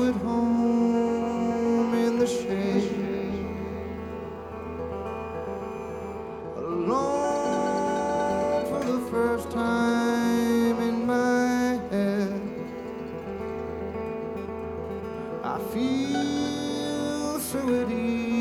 at home in the shade, alone for the first time in my head. I feel so at ease